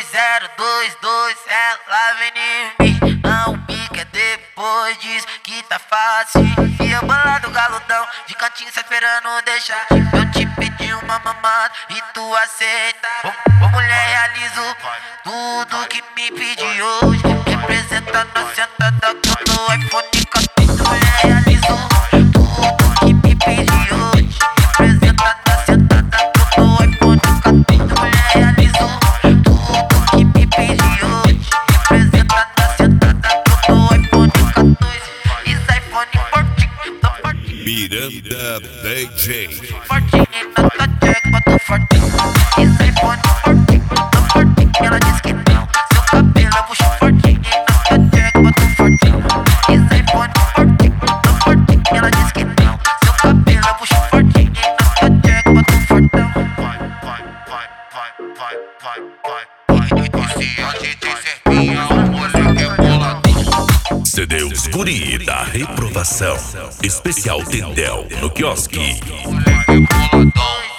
022, ela vem em mim. Não pica depois diz que tá fácil. E eu bolado galudão, de cantinho só esperando deixar. Eu te pedi uma mamada e tu aceita. Ô mulher, realizo tudo que me pedi hoje. Representa na sentada do iPhone 14. Mulher, realizo tudo que me pedi hoje. Representa na sentada do iPhone 14. Mulher, realizo tudo que me pedi hoje. Representa na sentada do iPhone 14. Isso iPhone fortinho, tô fortinho. Miranda DJ. Fortinho na tua jack, tô fortinho. Isso iPhone fortinho, tô fortinho. Ela diz que não, seu cabelo eu puxo fortinho. Na tua jack, tô fortinho. Isso iPhone fortinho, tô fortinho. Ela diz que não, seu cabelo eu puxo fortinho. Na tua jack, tô fortão. Se a gente tem certinha, o moleque é boladão. CD Os Guri da Reprovação. Especial Tendel no quiosque. Moleque é boladão.